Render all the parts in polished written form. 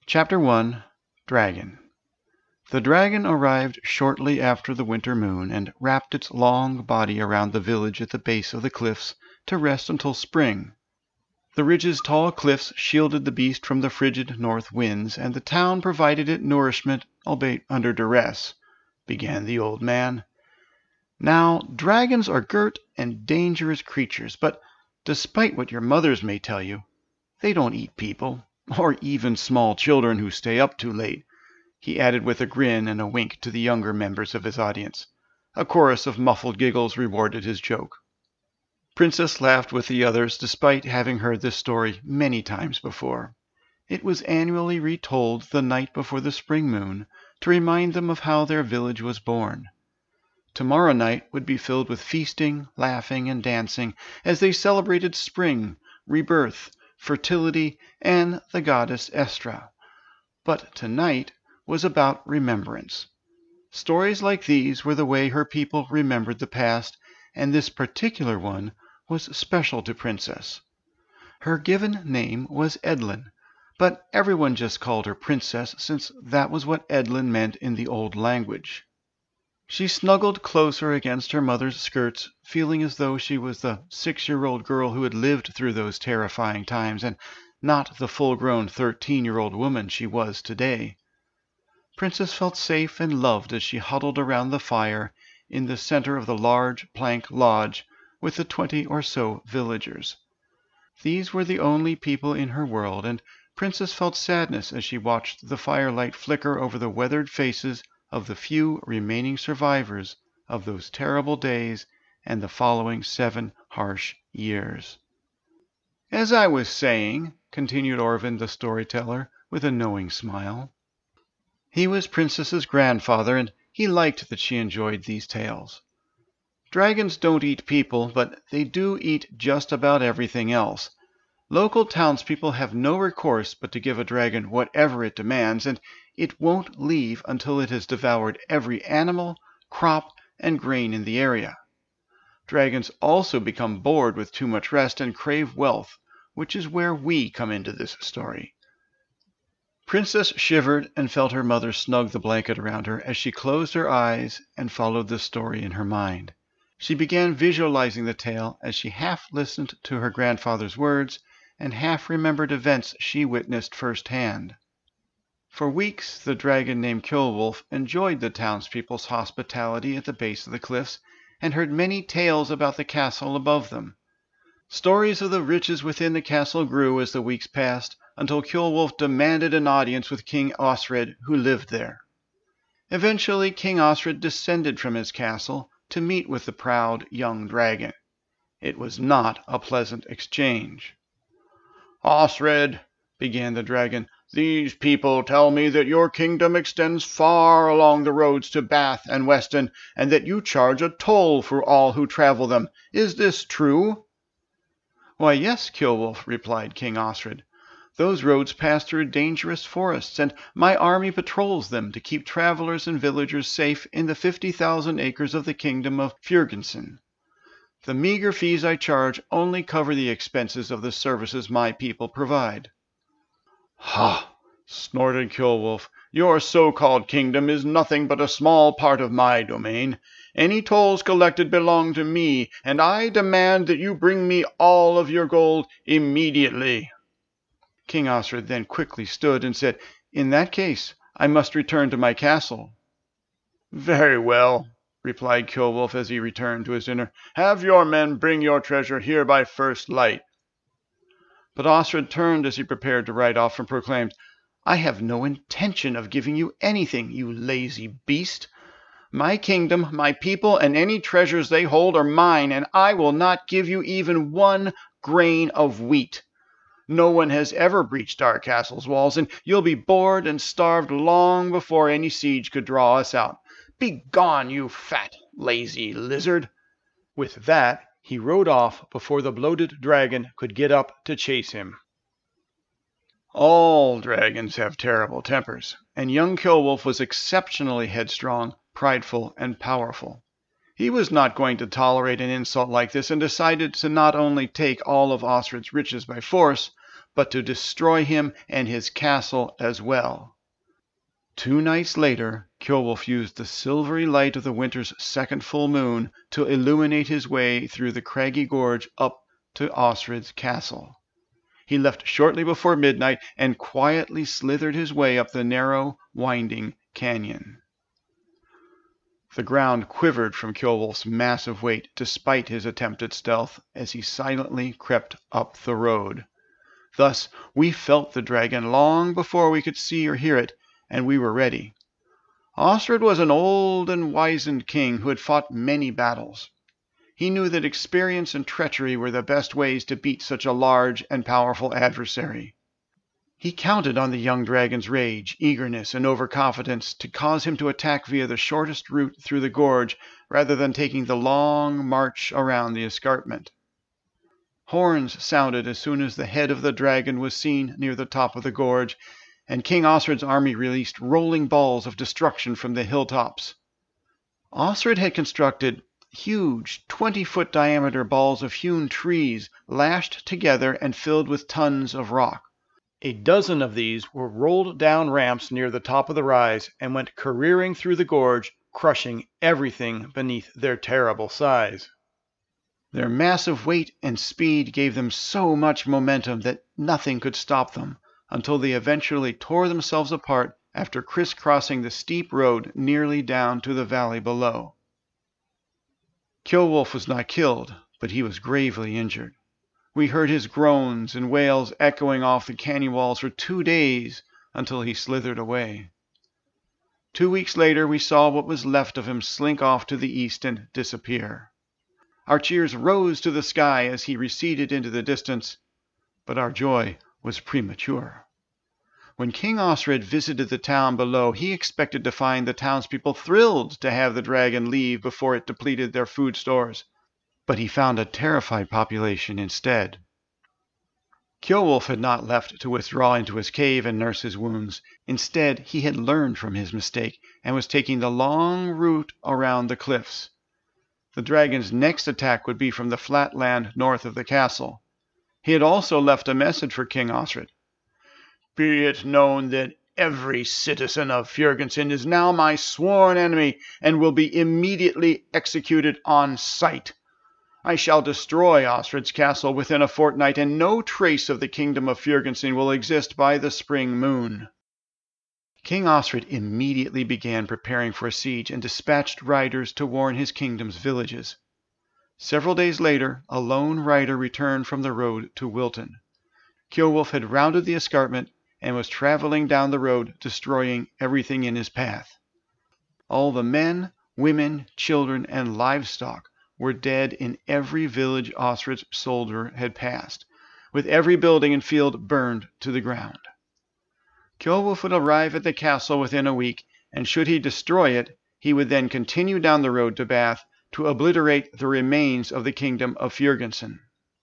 Chapter 1 Dragon The dragon arrived shortly after the winter moon, and wrapped its long body around the village at the base of the cliffs to rest until spring. The ridge's tall cliffs shielded the beast from the frigid north winds, and the town provided it nourishment, albeit under duress, began the old man. Now, dragons are girt and dangerous creatures, but despite what your mothers may tell you, they don't eat people, or even small children who stay up too late, he added with a grin and a wink to the younger members of his audience. A chorus of muffled giggles rewarded his joke. Princess laughed with the others, despite having heard this story many times before. It was annually retold the night before the spring moon, to remind them of how their village was born. Tomorrow night would be filled with feasting, laughing, and dancing, as they celebrated spring, rebirth, fertility, and the goddess Estra. But tonight was about remembrance. Stories like these were the way her people remembered the past, and this particular one was special to Princess. Her given name was Edlin, but everyone just called her Princess, since that was what Edlin meant in the old language. She snuggled closer against her mother's skirts, feeling as though she was the 6-year-old girl who had lived through those terrifying times, and not the full-grown 13-year-old woman she was today. Princess felt safe and loved as she huddled around the fire in the center of the large plank lodge with the 20 or so villagers. These were the only people in her world, and Princess felt sadness as she watched the firelight flicker over the weathered faces of the few remaining survivors of those terrible days and the following 7 harsh years. "As I was saying," continued Orvin the storyteller, with a knowing smile. He was Princess's grandfather, and he liked that she enjoyed these tales. Dragons don't eat people, but they do eat just about everything else. Local townspeople have no recourse but to give a dragon whatever it demands, and it won't leave until it has devoured every animal, crop, and grain in the area. Dragons also become bored with too much rest and crave wealth, which is where we come into this story. Princess shivered and felt her mother snug the blanket around her as she closed her eyes and followed the story in her mind. She began visualizing the tale as she half listened to her grandfather's words and half remembered events she witnessed firsthand. For weeks the dragon named Kjolwulf enjoyed the townspeople's hospitality at the base of the cliffs, and heard many tales about the castle above them. Stories of the riches within the castle grew as the weeks passed, until Kjolwulf demanded an audience with King Osred, who lived there. Eventually King Osred descended from his castle to meet with the proud young dragon. It was not a pleasant exchange. "Osred," began the dragon, "these people tell me that your kingdom extends far along the roads to Bath and Weston, and that you charge a toll for all who travel them. Is this true?" "Why, yes, Kjolwulf," replied King Osred. "Those roads pass through dangerous forests, and my army patrols them to keep travelers and villagers safe in the 50,000 acres of the kingdom of Fjörgensen. The meager fees I charge only cover the expenses of the services my people provide." "Ha!" snorted Kjolwulf. "Your so-called kingdom is nothing but a small part of my domain. Any tolls collected belong to me, and I demand that you bring me all of your gold immediately." King Osred then quickly stood and said, "In that case, I must return to my castle." "Very well," replied Kjolwulf as he returned to his dinner. "Have your men bring your treasure here by first light." But Osred turned as he prepared to ride off and proclaimed, "I have no intention of giving you anything, you lazy beast. My kingdom, my people, and any treasures they hold are mine, and I will not give you even 1 grain of wheat. No one has ever breached our castle's walls, and you'll be bored and starved long before any siege could draw us out. Begone, you fat, lazy lizard!" With that, he rode off before the bloated dragon could get up to chase him. All dragons have terrible tempers, and young Kjolwulf was exceptionally headstrong, prideful, and powerful. He was not going to tolerate an insult like this, and decided to not only take all of Osred's riches by force, but to destroy him and his castle as well. 2 nights later, Kjolwulf used the silvery light of the winter's second full moon to illuminate his way through the craggy gorge up to Osred's castle. He left shortly before midnight and quietly slithered his way up the narrow, winding canyon. The ground quivered from Kjolwulf's massive weight, despite his attempted stealth, as he silently crept up the road. Thus we felt the dragon long before we could see or hear it, and we were ready. Osred was an old and wizened king who had fought many battles. He knew that experience and treachery were the best ways to beat such a large and powerful adversary. He counted on the young dragon's rage, eagerness, and overconfidence to cause him to attack via the shortest route through the gorge rather than taking the long march around the escarpment. Horns sounded as soon as the head of the dragon was seen near the top of the gorge, and King Osred's army released rolling balls of destruction from the hilltops. Osred had constructed huge 20-foot diameter balls of hewn trees lashed together and filled with tons of rock. A dozen of these were rolled down ramps near the top of the rise and went careering through the gorge, crushing everything beneath their terrible size. Their massive weight and speed gave them so much momentum that nothing could stop them, until they eventually tore themselves apart after crisscrossing the steep road nearly down to the valley below. Kjolwulf was not killed, but he was gravely injured. We heard his groans and wails echoing off the canyon walls for 2 days until he slithered away. 2 weeks later, we saw what was left of him slink off to the east and disappear. Our cheers rose to the sky as he receded into the distance, but our joy was premature. When King Osred visited the town below, he expected to find the townspeople thrilled to have the dragon leave before it depleted their food stores. But he found a terrified population instead. Kjolwulf had not left to withdraw into his cave and nurse his wounds. Instead, he had learned from his mistake and was taking the long route around the cliffs. The dragon's next attack would be from the flat land north of the castle. He had also left a message for King Osred. "Be it known that every citizen of Fjorgensen is now my sworn enemy and will be immediately executed on sight. I shall destroy Osred's castle within a fortnight, and no trace of the kingdom of Fjorgensen will exist by the spring moon." King Osred immediately began preparing for a siege and dispatched riders to warn his kingdom's villages. Several days later, a lone rider returned from the road to Wilton. Kjolwulf had rounded the escarpment and was traveling down the road, destroying everything in his path. All the men, women, children, and livestock were dead in every village Osred's soldier had passed, with every building and field burned to the ground. Kjolwulf would arrive at the castle within a week, and should he destroy it, he would then continue down the road to Bath to obliterate the remains of the kingdom of Fjorgensen.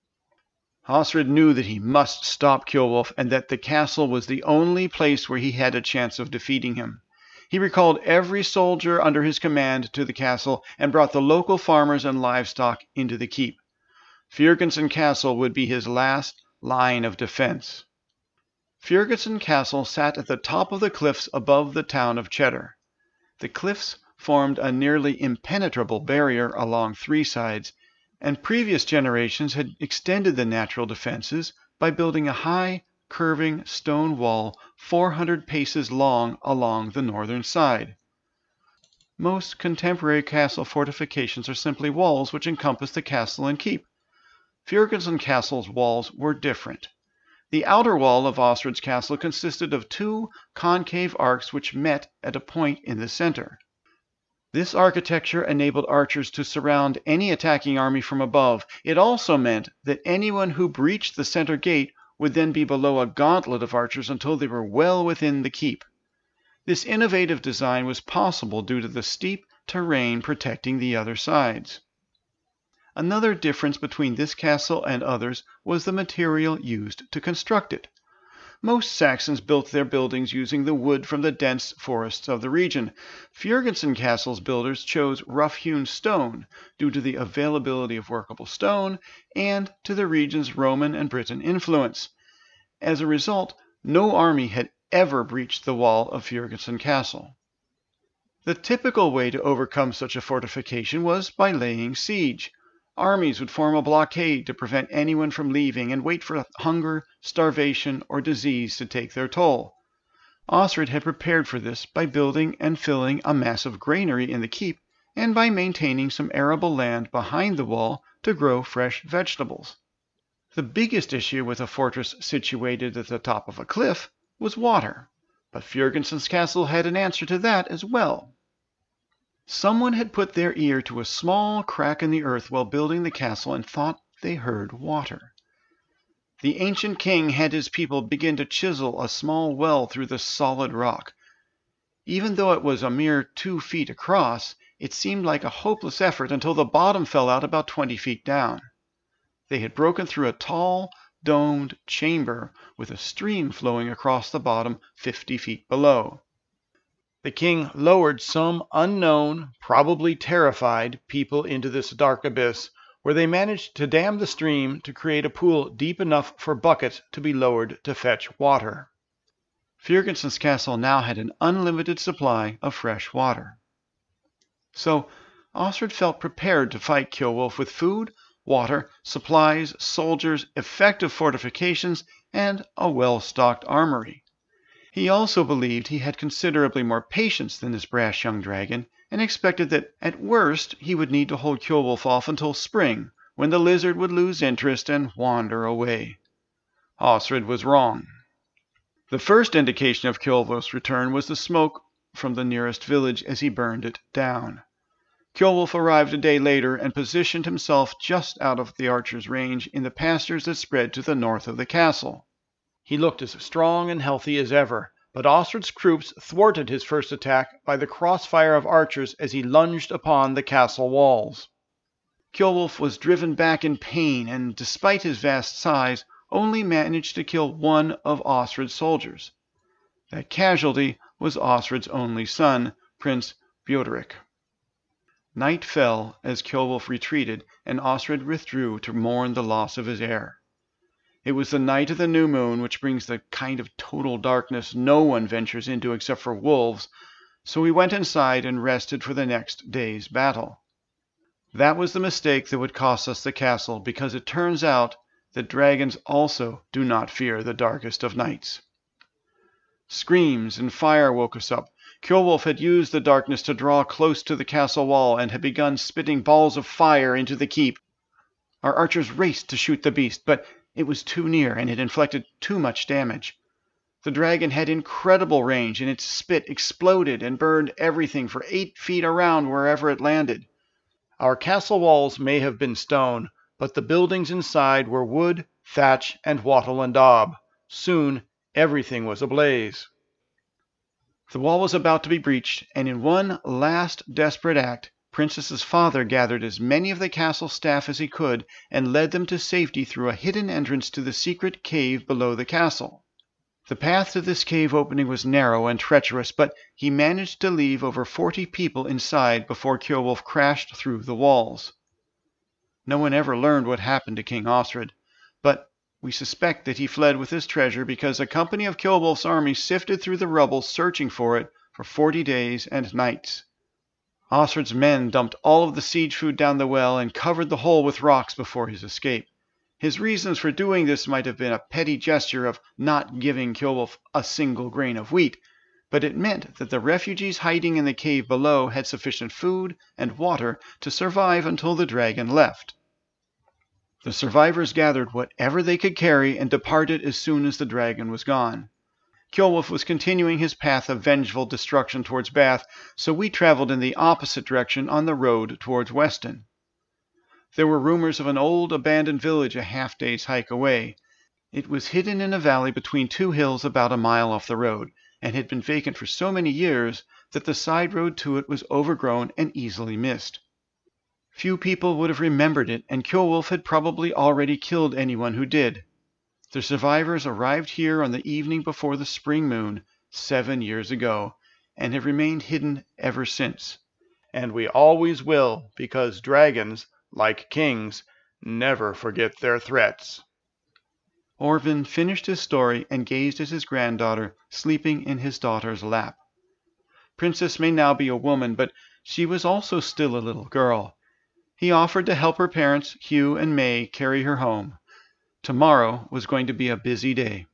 Osred knew that he must stop Kjolwulf and that the castle was the only place where he had a chance of defeating him. He recalled every soldier under his command to the castle and brought the local farmers and livestock into the keep. Fjorgensen Castle would be his last line of defense. Fjorgensen Castle sat at the top of the cliffs above the town of Cheddar. The cliffs formed a nearly impenetrable barrier along 3 sides, and previous generations had extended the natural defenses by building a high, curving stone wall 400 paces long along the northern side. Most contemporary castle fortifications are simply walls which encompass the castle and keep. Fjorgensen Castle's walls were different. The outer wall of Osred's castle consisted of 2 concave arcs which met at a point in the center. This architecture enabled archers to surround any attacking army from above. It also meant that anyone who breached the center gate would then be below a gauntlet of archers until they were well within the keep. This innovative design was possible due to the steep terrain protecting the other sides. Another difference between this castle and others was the material used to construct it. Most Saxons built their buildings using the wood from the dense forests of the region. Fjorgensen Castle's builders chose rough-hewn stone due to the availability of workable stone and to the region's Roman and Briton influence. As a result, no army had ever breached the wall of Fjörgensen Castle. The typical way to overcome such a fortification was by laying siege. Armies would form a blockade to prevent anyone from leaving and wait for hunger, starvation, or disease to take their toll. Osred had prepared for this by building and filling a massive granary in the keep and by maintaining some arable land behind the wall to grow fresh vegetables. The biggest issue with a fortress situated at the top of a cliff was water, but Fjörgensen's castle had an answer to that as well. Someone had put their ear to a small crack in the earth while building the castle and thought they heard water. The ancient king had his people begin to chisel a small well through the solid rock. Even though it was a mere 2 feet across, it seemed like a hopeless effort until the bottom fell out about 20 feet down. They had broken through a tall, domed chamber with a stream flowing across the bottom 50 feet below. The king lowered some unknown, probably terrified, people into this dark abyss, where they managed to dam the stream to create a pool deep enough for buckets to be lowered to fetch water. Fjörgensen's castle now had an unlimited supply of fresh water. So Osred felt prepared to fight Kjolwulf with food, water, supplies, soldiers, effective fortifications, and a well-stocked armory. He also believed he had considerably more patience than this brash young dragon, and expected that at worst he would need to hold Kjolwulf off until spring, when the lizard would lose interest and wander away. Osred was wrong. The first indication of Kjolwulf's return was the smoke from the nearest village as he burned it down. Kjolwulf arrived a day later and positioned himself just out of the archer's range in the pastures that spread to the north of the castle. He looked as strong and healthy as ever, but Osred's troops thwarted his first attack by the crossfire of archers as he lunged upon the castle walls. Kjolwulf was driven back in pain and, despite his vast size, only managed to kill one of Osred's soldiers. That casualty was Osred's only son, Prince Bjoderic. Night fell as Kjolwulf retreated, and Osred withdrew to mourn the loss of his heir. It was the night of the new moon, which brings the kind of total darkness no one ventures into except for wolves, so he went inside and rested for the next day's battle. That was the mistake that would cost us the castle, because it turns out that dragons also do not fear the darkest of nights. Screams and fire woke us up. Kjolwulf had used the darkness to draw close to the castle wall and had begun spitting balls of fire into the keep. Our archers raced to shoot the beast, but it was too near and it inflicted too much damage. The dragon had incredible range, and its spit exploded and burned everything for 8 feet around wherever it landed. Our castle walls may have been stone, but the buildings inside were wood, thatch, and wattle and daub. Soon everything was ablaze. The wall was about to be breached, and in one last desperate act, Princess's father gathered as many of the castle staff as he could and led them to safety through a hidden entrance to the secret cave below the castle. The path to this cave opening was narrow and treacherous, but he managed to leave over 40 people inside before Kjolwulf crashed through the walls. No one ever learned what happened to King Osred, but we suspect that he fled with his treasure because a company of Kjolwulf's army sifted through the rubble searching for it for 40 days and nights. Osred's men dumped all of the siege food down the well and covered the hole with rocks before his escape. His reasons for doing this might have been a petty gesture of not giving Kjolwulf a single grain of wheat, but it meant that the refugees hiding in the cave below had sufficient food and water to survive until the dragon left. The survivors gathered whatever they could carry and departed as soon as the dragon was gone. Kjolwulf was continuing his path of vengeful destruction towards Bath, so we traveled in the opposite direction on the road towards Weston. There were rumors of an old abandoned village a half-day's hike away. It was hidden in a valley between 2 hills about a mile off the road, and had been vacant for so many years that the side road to it was overgrown and easily missed. Few people would have remembered it, and Kjolwulf had probably already killed anyone who did. The survivors arrived here on the evening before the spring moon 7 years ago, and have remained hidden ever since. And we always will, because dragons, like kings, never forget their threats. Orvin finished his story and gazed at his granddaughter sleeping in his daughter's lap. Princess may now be a woman, but she was also still a little girl. He offered to help her parents, Hugh and May, carry her home. Tomorrow was going to be a busy day.